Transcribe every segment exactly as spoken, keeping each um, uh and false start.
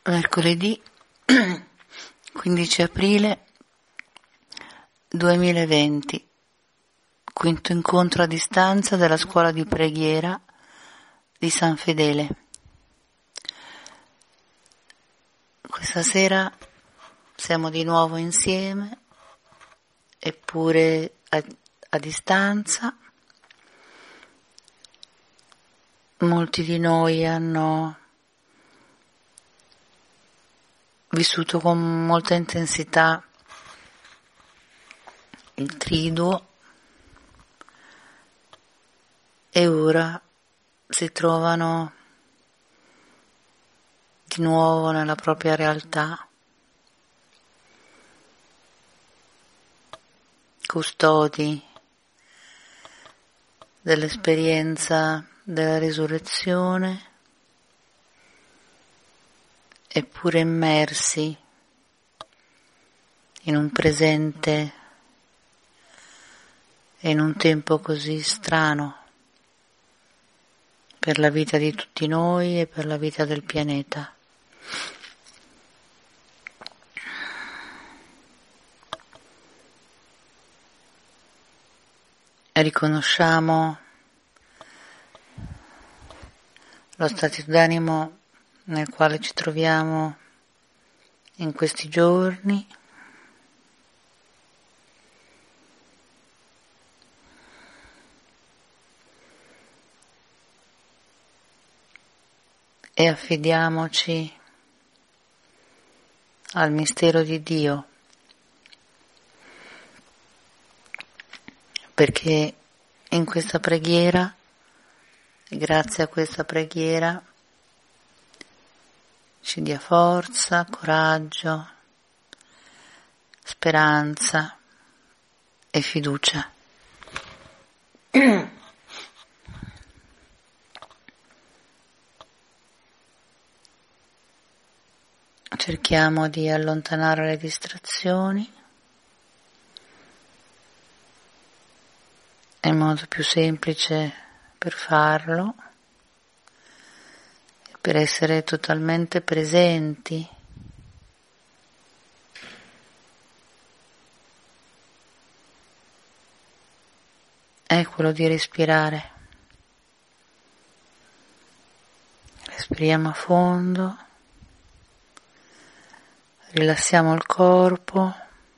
Mercoledì quindici aprile duemilaventi, quinto incontro a distanza della scuola di preghiera di San Fedele. Questa sera siamo di nuovo insieme, eppure a, a distanza. Molti di noi hanno vissuto con molta intensità il triduo e ora si trovano di nuovo nella propria realtà, custodi dell'esperienza della risurrezione, eppure immersi in un presente e in un tempo così strano per la vita di tutti noi e per la vita del pianeta. E riconosciamo lo stato d'animo nel quale ci troviamo in questi giorni, e affidiamoci al mistero di Dio, perché in questa preghiera, grazie a questa preghiera, ci dia forza, coraggio, speranza e fiducia. Cerchiamo di allontanare le distrazioni e il modo più semplice per farlo, per essere totalmente presenti è quello di respirare. Respiriamo a fondo, rilassiamo il corpo,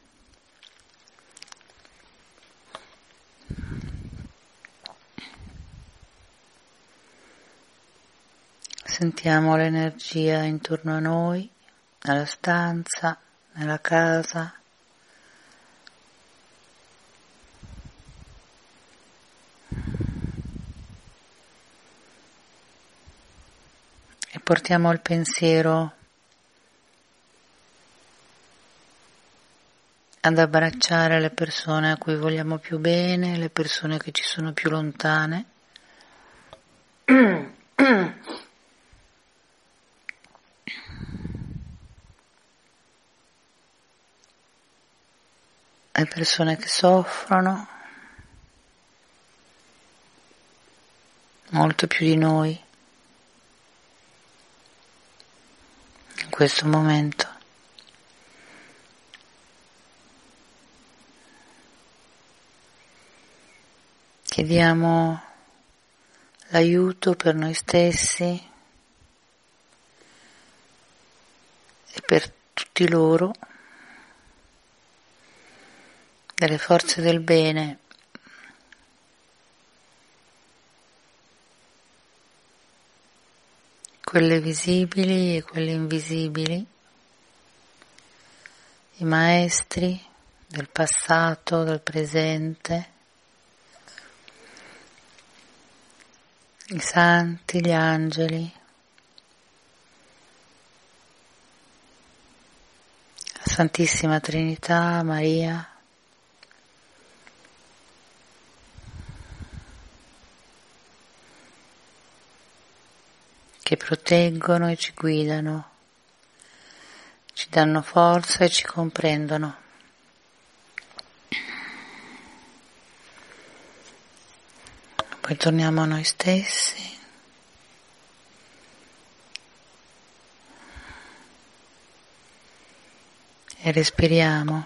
sentiamo l'energia intorno a noi, nella stanza, nella casa. E portiamo il pensiero ad abbracciare le persone a cui vogliamo più bene, le persone che ci sono più lontane. Le persone che soffrono molto più di noi in questo momento. Chiediamo l'aiuto per noi stessi e per tutti loro, delle forze del bene quelle visibili e quelle invisibili, i maestri del passato, del presente, i santi, gli angeli, la Santissima Trinità, Maria, che proteggono e ci guidano, ci danno forza e ci comprendono. Poi torniamo a noi stessi e respiriamo.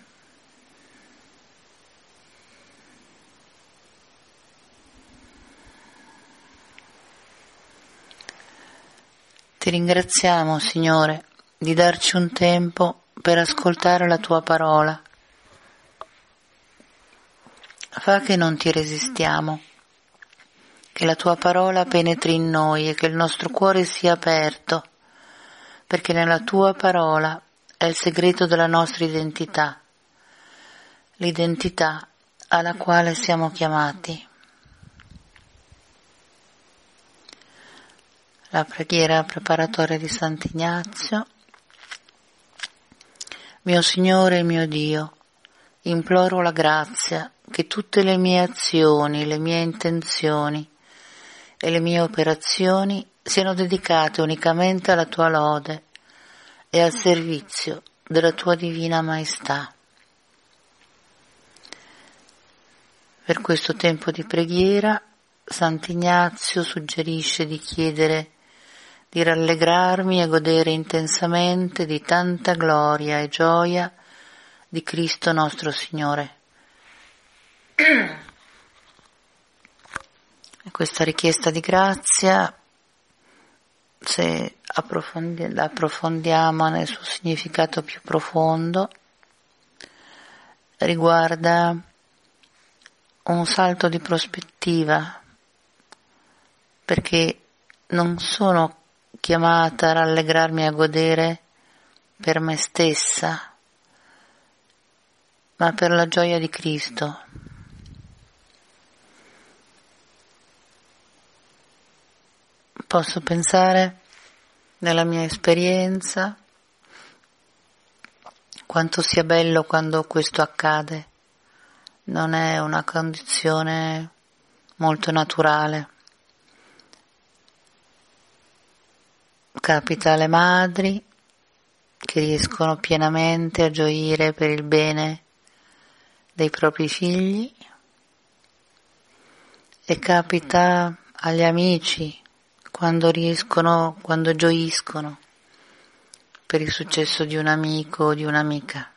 Ti ringraziamo, Signore, di darci un tempo per ascoltare la Tua parola. Fa che non ti resistiamo, che la Tua parola penetri in noi e che il nostro cuore sia aperto, perché nella Tua parola è il segreto della nostra identità, l'identità alla quale siamo chiamati. La preghiera preparatoria di Sant'Ignazio. Mio Signore e mio Dio, imploro la grazia che tutte le mie azioni, le mie intenzioni e le mie operazioni siano dedicate unicamente alla Tua lode e al servizio della Tua Divina Maestà. Per questo tempo di preghiera, Sant'Ignazio suggerisce di chiedere di rallegrarmi e godere intensamente di tanta gloria e gioia di Cristo nostro Signore. E questa richiesta di grazia, se approfondi- la approfondiamo nel suo significato più profondo, riguarda un salto di prospettiva, perché non sono chiamata a rallegrarmi e a godere per me stessa, ma per la gioia di Cristo. Posso pensare nella mia esperienza quanto sia bello quando questo accade. Non è una condizione molto naturale. Capita alle madri che riescono pienamente a gioire per il bene dei propri figli e capita agli amici quando riescono, quando gioiscono per il successo di un amico o di un'amica.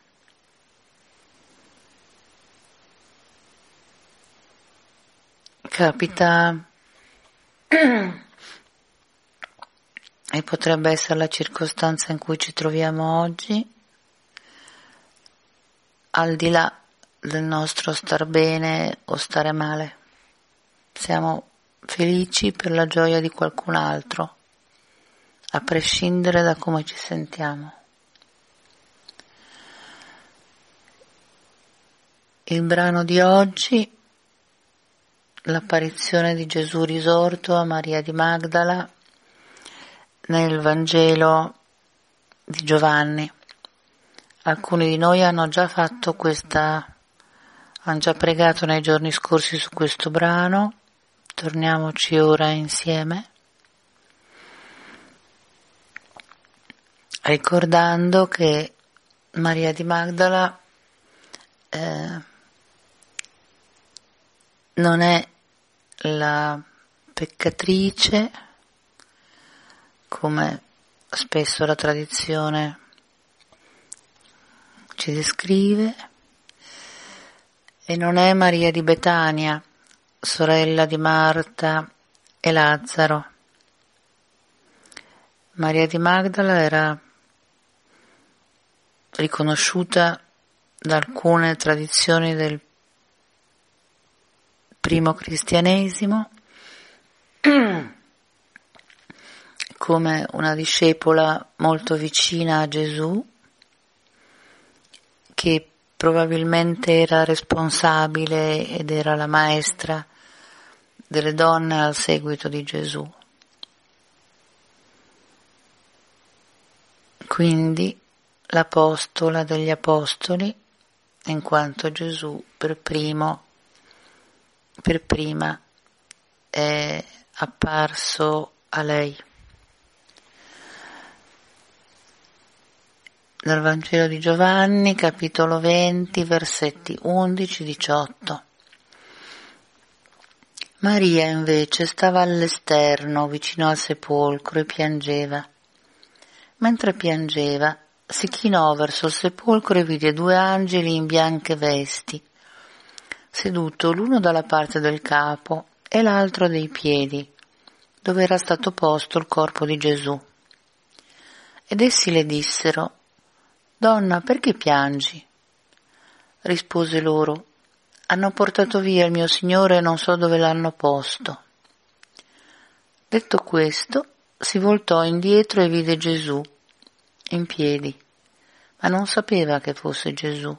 Capita e potrebbe essere la circostanza in cui ci troviamo oggi, al di là del nostro star bene o stare male. Siamo felici per la gioia di qualcun altro, a prescindere da come ci sentiamo. Il brano di oggi, l'apparizione di Gesù risorto a Maria di Magdala, nel Vangelo di Giovanni. Alcuni di noi hanno già fatto questa, hanno già pregato nei giorni scorsi su questo brano, torniamoci ora insieme, ricordando che Maria di Magdala eh, non è la peccatrice, come spesso la tradizione ci descrive, e non è Maria di Betania, sorella di Marta e Lazzaro. Maria di Magdala era riconosciuta da alcune tradizioni del primo cristianesimo come una discepola molto vicina a Gesù, che probabilmente era responsabile ed era la maestra delle donne al seguito di Gesù. Quindi l'apostola degli apostoli, in quanto Gesù per primo, per prima è apparso a lei. Dal Vangelo di Giovanni, capitolo venti, versetti undici diciotto. Maria invece stava all'esterno, vicino al sepolcro, e piangeva. Mentre piangeva, si chinò verso il sepolcro e vide due angeli in bianche vesti, seduto l'uno dalla parte del capo e l'altro dei piedi, dove era stato posto il corpo di Gesù. Ed essi le dissero: Donna, perché piangi? Rispose loro: Hanno portato via il mio Signore e non so dove l'hanno posto. Detto questo, si voltò indietro e vide Gesù in piedi, ma non sapeva che fosse Gesù.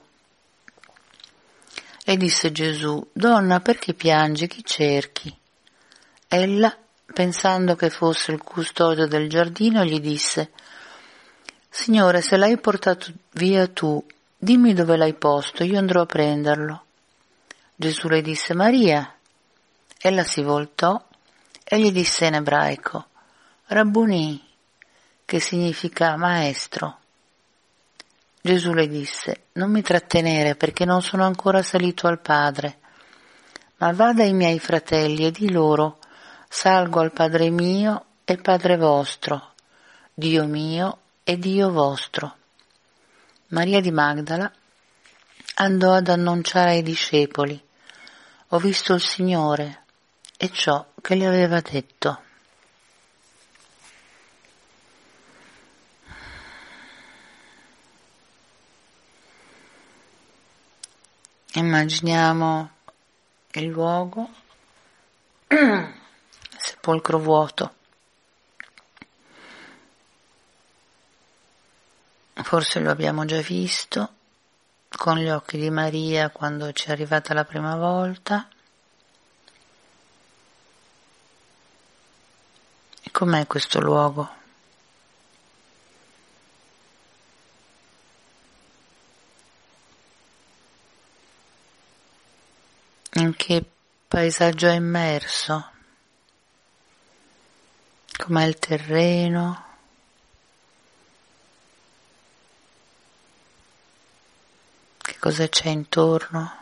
E disse Gesù: Donna, perché piangi? Chi cerchi? Ella, pensando che fosse il custode del giardino, gli disse: Signore, se l'hai portato via tu, dimmi dove l'hai posto, io andrò a prenderlo. Gesù le disse: Maria. Ella si voltò e gli disse in ebraico: Rabbuni, che significa maestro. Gesù le disse: Non mi trattenere, perché non sono ancora salito al Padre, ma vada ai miei fratelli e di loro: salgo al Padre mio e Padre vostro, Dio mio e Dio vostro. Maria di Magdala andò ad annunciare ai discepoli: Ho visto il Signore e ciò che gli aveva detto. Immaginiamo il luogo, il sepolcro vuoto. Forse lo abbiamo già visto con gli occhi di Maria quando ci è arrivata la prima volta. E com'è questo luogo? In che paesaggio è immerso? Com'è il terreno? Che cosa c'è intorno?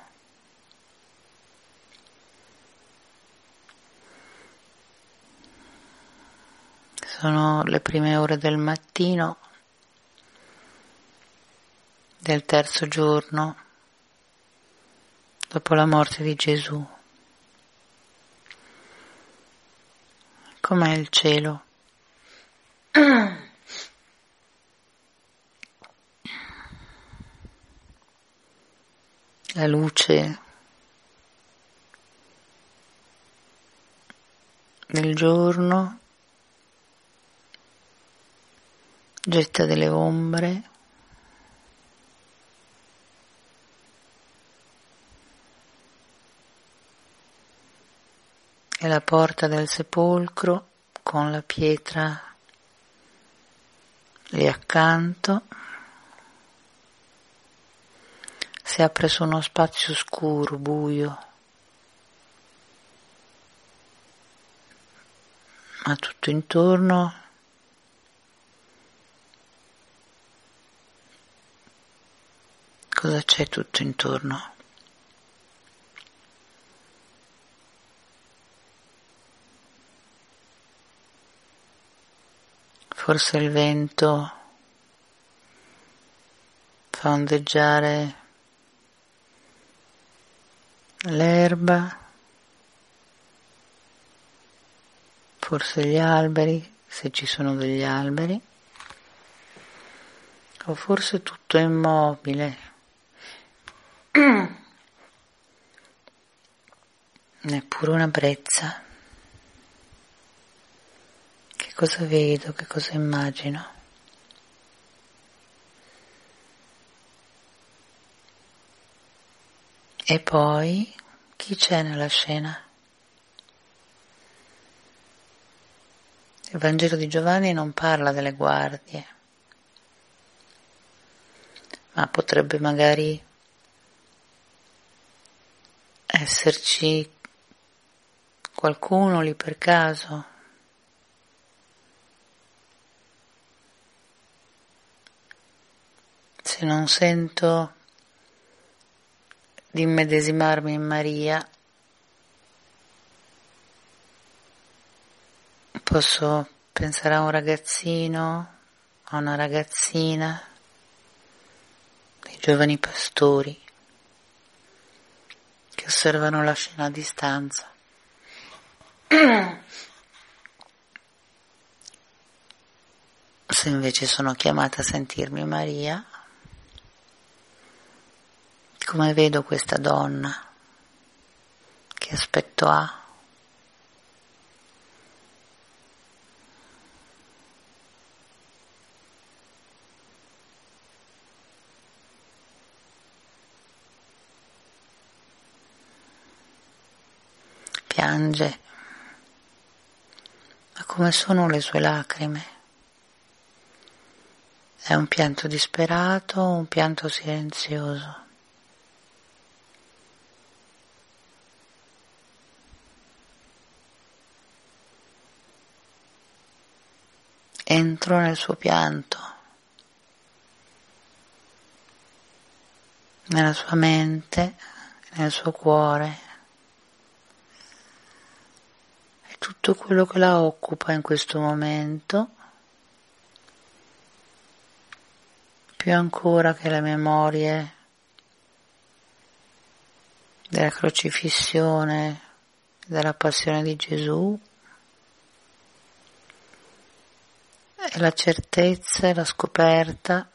Sono le prime ore del mattino del terzo giorno dopo la morte di Gesù. Com'è il cielo? La luce del giorno getta delle ombre. E la porta del sepolcro con la pietra lì accanto si apre su uno spazio scuro, buio, ma tutto intorno cosa c'è tutto intorno? Forse il vento fa ondeggiare l'erba, forse gli alberi, se ci sono degli alberi, o forse tutto è immobile, neppure una brezza. Che cosa vedo, che cosa immagino? E poi chi c'è nella scena? Il Vangelo di Giovanni non parla delle guardie, ma potrebbe magari esserci qualcuno lì per caso. Se non sento di immedesimarmi in Maria, posso pensare a un ragazzino, a una ragazzina, i giovani pastori che osservano la scena a distanza. Se invece sono chiamata a sentirmi Maria, come vedo questa donna? Che aspetto ha? Piange, ma come sono le sue lacrime? È un pianto disperato o un pianto silenzioso? Entro nel suo pianto, nella sua mente, nel suo cuore, e tutto quello che la occupa in questo momento, più ancora che le memorie della crocifissione, della passione di Gesù, e la certezza e la scoperta